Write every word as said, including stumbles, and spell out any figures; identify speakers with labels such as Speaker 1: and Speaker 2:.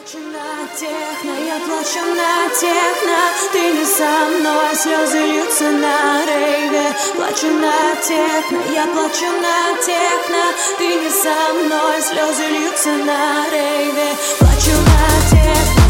Speaker 1: Плачу на техно, я плачу на техно. Ты не со мной, слезы льются на рейве. Плачу на техно, я плачу на техно. Ты не со мной, слезы льются на рейве. Плачу на техно.